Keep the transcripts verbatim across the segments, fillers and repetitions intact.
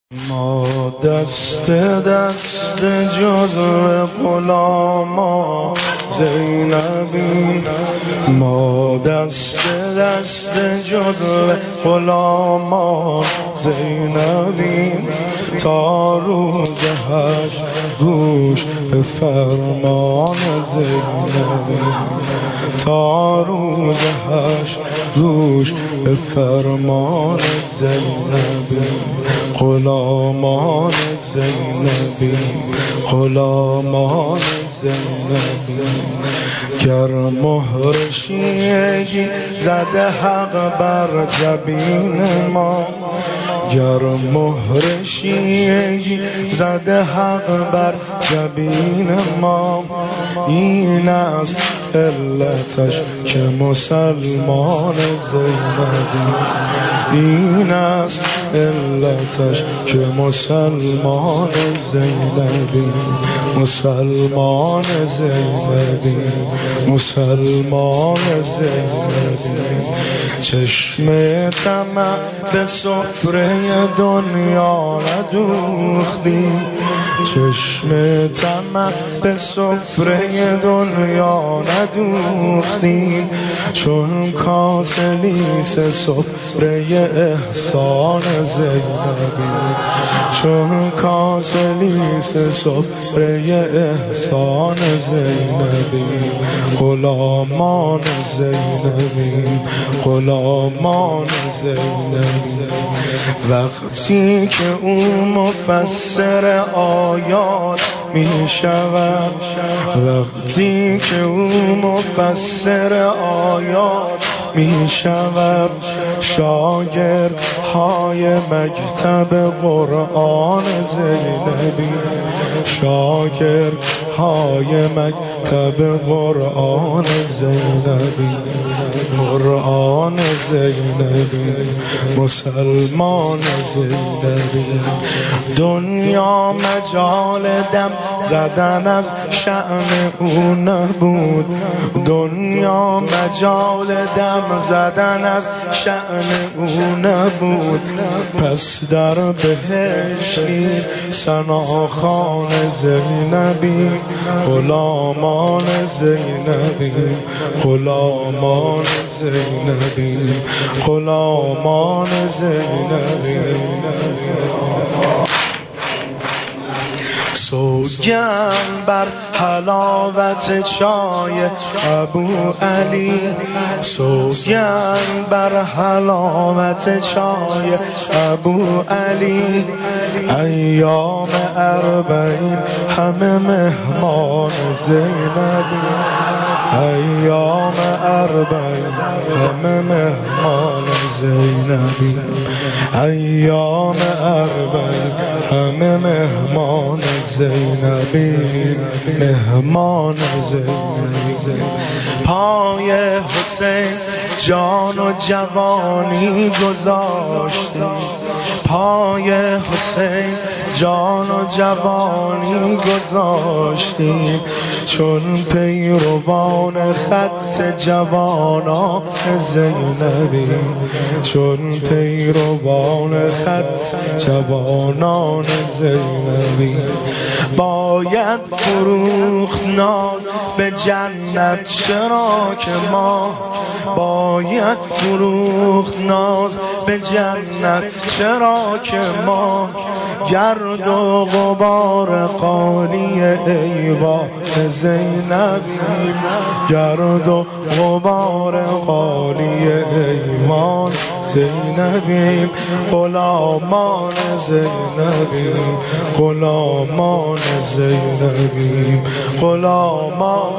ما دست دست جزو غلاما زینبیم، ما دست دست جزو غلاما زینبیم، تا روز حشر گوش به فرمان زینبیم، تا روز حشر گوش به فرمان زینبیم، غلامان زینبیم، غلامان زینبیم. گر مهر شیعگی زده حق بر جبین ما، گر مهر شیعگی زده حق بر جبین ما، این است علتش که مسلمان زینبیم، این است علتش که مسلمان زینبیم، مسلمان زینبیم، مسلمان زینبیم. چشم طمع به سفره دنیا ندوختیم، چشم طمع به سفره دنیا ندوختیم، چون کاسه لیس سفره احسان زینبیم، چون کاسه لیس سفره احسان زینبیم، غلامان زینبیم، غلامان زینبیم. وقتی که او مفسر آیات می شود، وقتی که او مفسر آیات می شود، شاگرد های مکتب قرآن زینبی، شاگرد های مکتب قرآن زینبی، قرآن زینبی، مسلمان زینبی. دنیا مجال دم زدن از شأن او نبود، دنیا مجال دم زدن از شأن او نبود، پس در بهشت نیز ثناخوان زینبی، غلامان زینبی، غلامان زینبی، غلامان زینبی. سوگند بر حلاوت چای ابو علی، سوگند بر حلاوت چای ابو علی، ایام اربعین همه مهمان زینبی، ایام اربعین همه مهمان زینبی، ایام اربعین همه مهمان زینبی، مهمان زینبی. پای حسین جان و جوانی گذاشتیم، پای حسین جان و جوانی گذاشتیم، چون پیروان خط جوانان زینبی، چون پیروان خط جوانان زینبی. باید فروخت ناز به جنت چرا که ما، باید فروخت ناز به جنت چرا که ما، گرد و غبار قالی ایوان زینبیم، گرد و غبار قالی ایوان زینبیم، غلامان زینبیم، غلامان زینبیم، غلامان.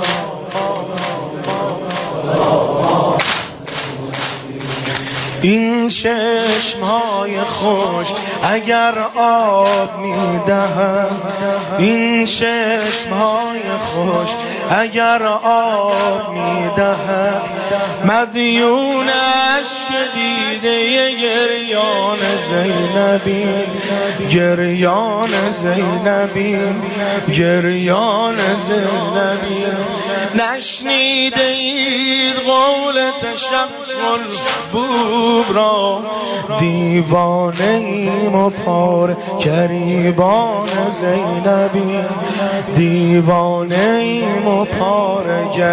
این چشمهای خوش اگر آب میدهند، این چشمهای خوش اگر آب میدهند، مدیون عشق دیده گریان زینبی، گریان زینبی، گریان زینبی. نشنیده اید قول تشغل بود جوب را، دیوانه ایم و پار گریبان زینبی، دیوانه ایم و پار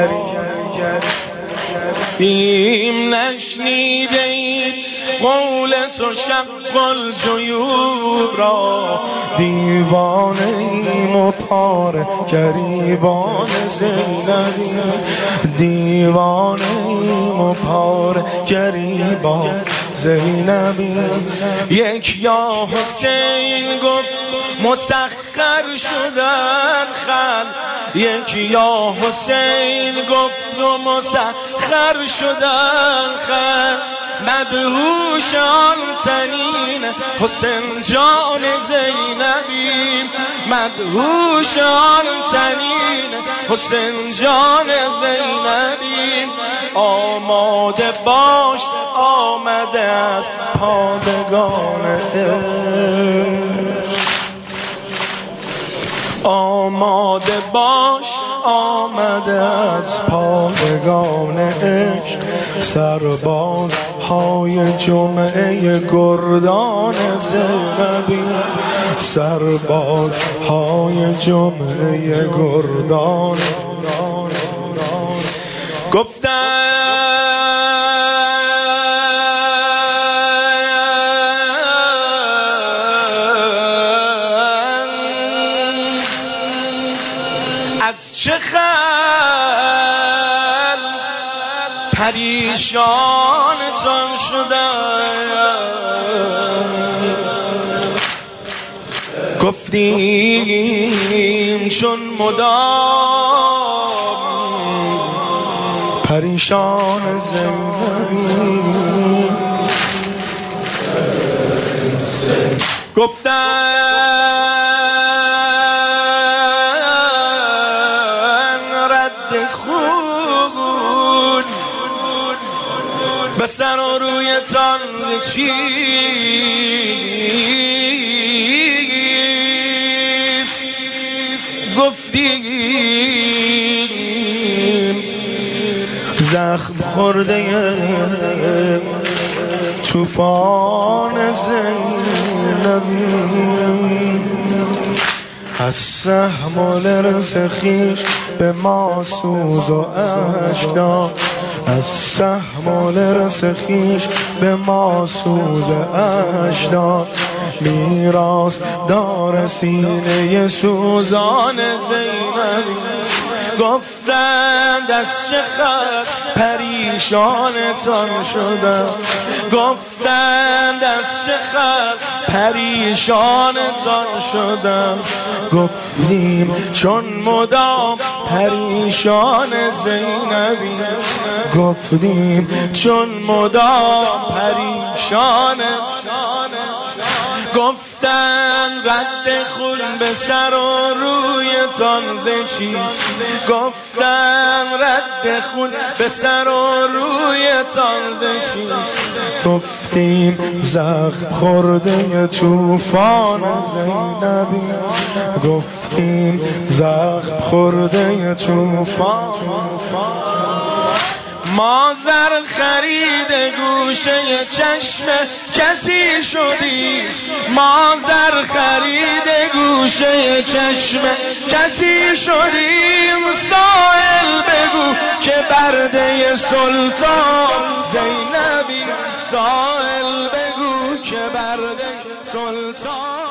گریبیم. نشنیده اید قول تو شق الجیوب را، دیوانه ایم و پار گریبان زینبی، دیوانه ایم و پار گریبان زینبی. یک یا حسین گفت مسخر شدن خل، یک یا حسین گفت و مسخر شدن خل. مدهوش آن تنین حسین جان زینبی، مدهوش آن تنین حسین جان زینبی. آماده باش آمده از پادگان عشق، آماده باش آمده از پادگان عشق. سرباز های جمعه گردان زینبی، سرباز های جمعه گردان. گفتن از چه خل پریشانتان شدن، گفتیم چون مدام پریشان زینبی. گفتن به سر و رویتان چیست گفتیم؟ زخم خورده طوفان زینبی، از سهم و لرز خویش به ما سوز و اشک داد، از سهم و لرز خویش به ما سوز اشک داد. میراث دار سینه سوزان زینبی، گفتند از چه خط پریشانتان شدم، گفتند از چه خط پریشانتان شدم. گفتیم چون مدام پریشان زینبی، گفتیم چون مدام پریشان. گفتن رد خون به سر و رویتان ز چیست، گفتن رد خون به سر و رویتان ز چیست. گفتیم زخم خورده طوفان زینبی، گفتیم زخم خورده طوفان. ما زر خرید گوشه چشم کسی شدی، ما زر خرید گوشه چشم کسی شدیم. سائل بگو که برده سلطان زینبی، سائل بگو که برده سلطان